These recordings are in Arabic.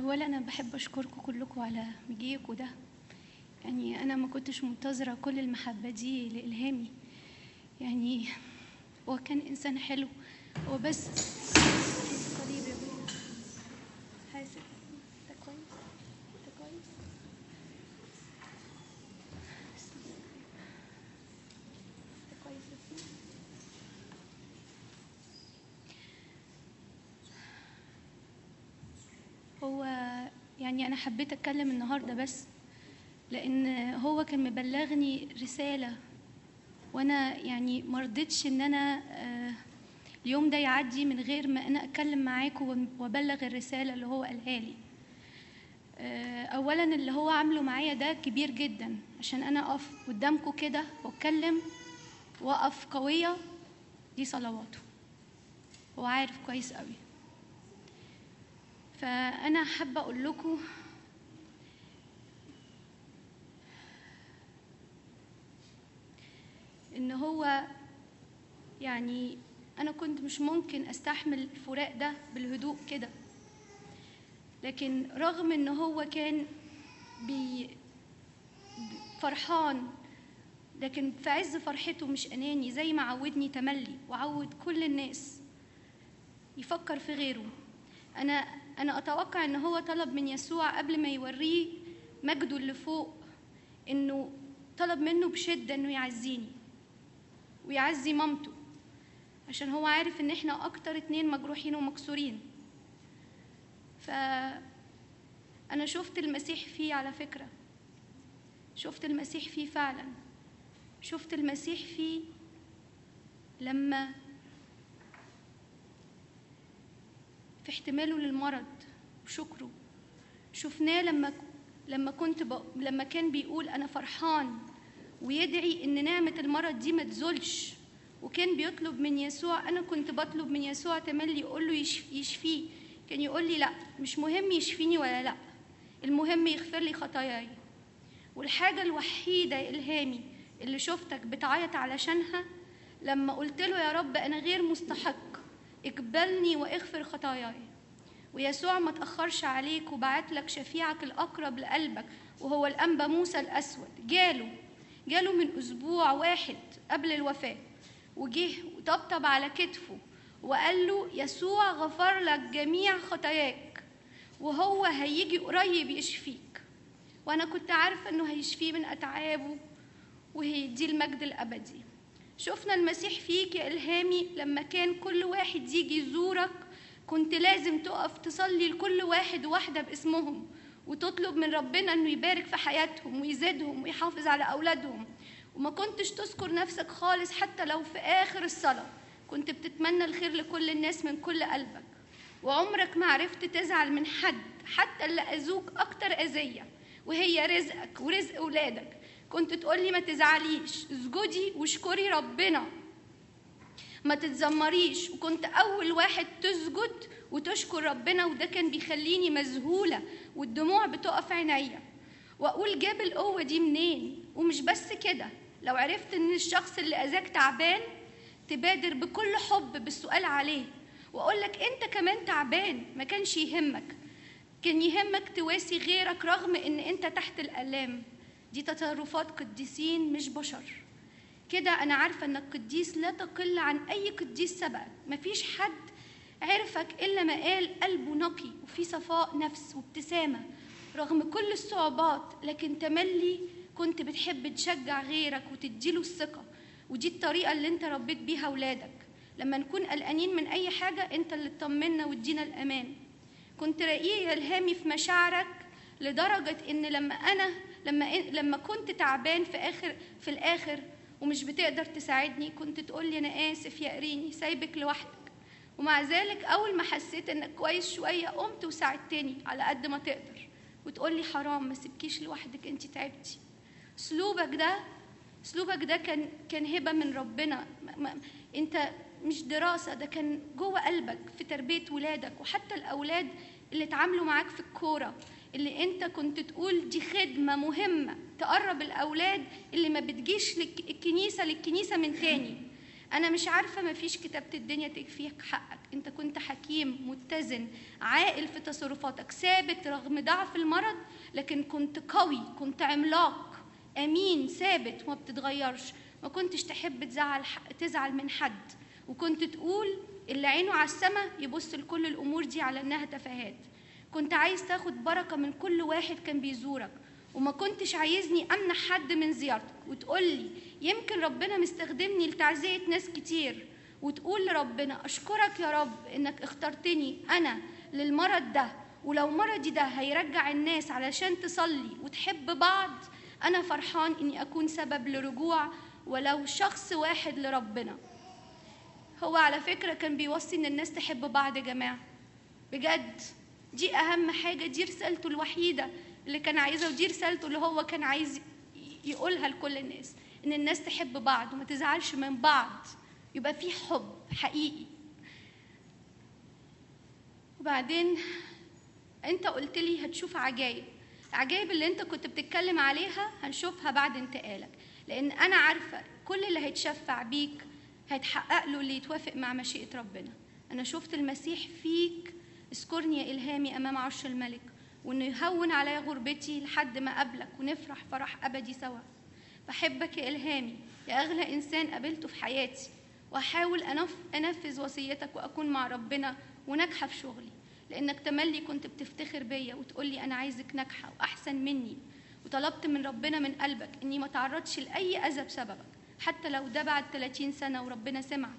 اولا انا بحب اشكركم كلكم على مجيئكم ده. يعني انا ما كنتش منتظره كل المحبه دي لإلهامي. يعني هو كان انسان حلو، هو بس قريب يا ابويا. حاسب انت كويس؟ انت كويس؟ انت كويس يا ابني؟ هو يعني انا حبيت اتكلم النهارده بس لان هو كان مبلغني رساله، وانا يعني مرضتش ان انا اليوم ده يعدي من غير ما انا اتكلم معاكم وابلغ الرساله اللي هو قالها لي. اولا اللي هو عامله معايا ده كبير جدا، عشان انا اقف قدامكم كده واتكلم واقف قويه، دي صلواته. هو عارف كويس قوي. فانا حابه اقول لكم ان هو يعني انا كنت مش ممكن استحمل الفراق ده بالهدوء كده، لكن رغم ان هو كان فرحان، لكن في عز فرحته مش اناني زي ما عودني تملي وعود كل الناس يفكر في غيره. انا اتوقع ان هو طلب من يسوع قبل ما يوريه مجده اللي فوق، انه طلب منه بشده انه يعزيني ويعزي مامته، عشان هو عارف ان احنا اكتر 2 مجروحين ومكسورين. فانا شفت المسيح فيه، على فكره شفت المسيح فيه فعلا. شفت المسيح فيه لما في احتماله للمرض وشكره. شفناه لما كان بيقول أنا فرحان ويدعي إن نعمة المرض دي ما تزولش، وكان بيطلب من يسوع. أنا كنت بطلب من يسوع تملي يقول له يشفيه، كان يقول لي لا مش مهم يشفيني ولا لا، المهم يغفر لي خطاياي. والحاجة الوحيدة يا إلهامي اللي شفتك بتعيط علشانها لما قلت له يا رب أنا غير مستحق، اقبلني واغفر خطاياي. ويسوع ما تأخرش عليك وبعت لك شفيعك الأقرب لقلبك، وهو الأنبا موسى الأسود. جاله من أسبوع واحد قبل الوفاة، وجه وطبطب على كتفه وقال له يسوع غفر لك جميع خطاياك وهو هيجي قريب يشفيك. وأنا كنت عارفة أنه هيشفيه من أتعابه وهيديه المجد الأبدي. شفنا المسيح فيك يا إلهامي لما كان كل واحد يجي يزورك كنت لازم تقف تصلي لكل واحد واحدة باسمهم وتطلب من ربنا أنه يبارك في حياتهم ويزيدهم ويحافظ على أولادهم، وما كنتش تذكر نفسك خالص. حتى لو في آخر الصلاة كنت بتتمنى الخير لكل الناس من كل قلبك، وعمرك ما عرفت تزعل من حد حتى اللي أذوك أكتر أذية وهي رزقك ورزق أولادك. كنت تقولي ما تزعليش، اسجدي واشكري ربنا، ما تتذمريش. وكنت أول واحد تسجد وتشكر ربنا، وده كان بيخليني مذهولة والدموع بتقف عينيا وأقول جاب القوة دي منين. ومش بس كده، لو عرفت إن الشخص اللي أذاك تعبان تبادر بكل حب بالسؤال عليه وأقولك أنت كمان تعبان. ما كانش يهمك، كان يهمك تواسي غيرك رغم إن أنت تحت الآلام. دي تصرفات قديسين مش بشر. كده أنا عارفة إنك قديس لا تقل عن أي قديس سبقك. مفيش حد عرفك إلا ما قال قلبه نقي وفي صفاء نفس وابتسامة رغم كل الصعوبات، لكن تملي كنت بتحب تشجع غيرك وتديله الثقة. ودي الطريقة اللي انت ربيت بيها أولادك. لما نكون قلقانين من أي حاجة انت اللي تطمنا وتدينا الأمان. كنت رقيق يا إلهامي في مشاعرك لدرجة إن لما كنت تعبان في الآخر ومش بتقدر تساعدني كنت تقولي أنا آسف يا قريني سايبك لوحدك. ومع ذلك أول ما حسيت إنك كويس شوية قمت وساعدتني على قد ما تقدر وتقولي حرام ما سيبكيش لوحدك أنت تعبتي. أسلوبك ده كان هبة من ربنا. أنت مش دراسة، ده كان جوه قلبك في تربية ولادك. وحتى الأولاد اللي اتعاملوا معاك في الكورة اللي انت كنت تقول دي خدمة مهمة تقرب الأولاد اللي ما بتجيش للكنيسة من تاني. أنا مش عارفة، مفيش كتابة الدنيا تكفيك حقك. أنت كنت حكيم، متزن، عاقل في تصرفاتك، ثابت رغم ضعف المرض، لكن كنت قوي، كنت عملاق، أمين، ثابت وما بتتغيرش. ما كنتش تحب تزعل من حد، وكنت تقول اللي عينه على السما يبص لكل الأمور دي على إنها تفاهات. كنت عايز تاخد بركة من كل واحد كان بيزورك، وما كنتش عايزني أمنع حد من زيارتك، وتقولي يمكن ربنا مستخدمني لتعزية ناس كتير، وتقول لربنا أشكرك يا رب إنك اخترتني أنا للمرض ده، ولو مرضي ده هيرجع الناس علشان تصلي وتحب بعض، أنا فرحان إني أكون سبب لرجوع ولو شخص واحد لربنا. هو على فكرة كان بيوصي إن الناس تحب بعض يا جماعة، بجد دي أهم حاجة، دي رسالته الوحيدة اللي كان عايزها، ودي رسالته اللي هو كان عايز يقولها لكل الناس، إن الناس تحب بعض وما تزعلش من بعض، يبقى في حب حقيقي. وبعدين أنت قلت لي هتشوف عجائب، العجائب اللي أنت كنت بتتكلم عليها هنشوفها بعد انتقالك، لأن أنا عارفة كل اللي هيتشفع بيك هيتحقق له اللي يتوافق مع مشيئة ربنا. أنا شفت المسيح فيك، اذكرني يا إلهامي أمام عرش الملك، وإنه يهون عليا غربتي لحد ما أقابلك ونفرح فرح أبدي سوا. بحبك يا إلهامي يا أغلى إنسان قابلته في حياتي، وأحاول أنفذ وصيتك وأكون مع ربنا وناجحة في شغلي، لأنك تملي كنت بتفتخر بيا وتقولي أنا عايزك ناجحة وأحسن مني، وطلبت من ربنا من قلبك إني ما تعرضش لأي أذى بسببك، حتى لو ده بعد 30 سنة وربنا سمعك.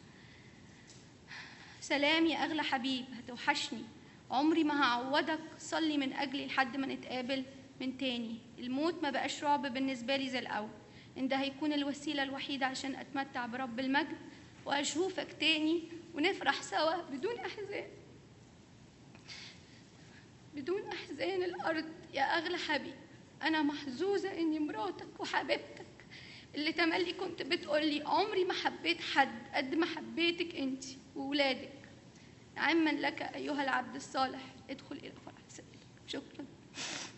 سلام يا أغلى حبيب، هتوحشني، عمري ما هعوضك، صلي من أجلي لحد ما نتقابل من تاني. الموت ما بقاش رعب بالنسبة لي زي الأول، إن ده هيكون الوسيلة الوحيدة عشان أتمتع برب المجد وأشوفك تاني ونفرح سوا بدون أحزان، بدون أحزان الأرض. يا أغلى حبيب، أنا محظوظة إني مراتك وحبيبتك اللي تملي كنت بتقولي عمري ما حبيت حد قد ما حبيتك أنت وولادك. عمّا لك أيها العبد الصالح، ادخل إلى فرح سيدك. شكرا.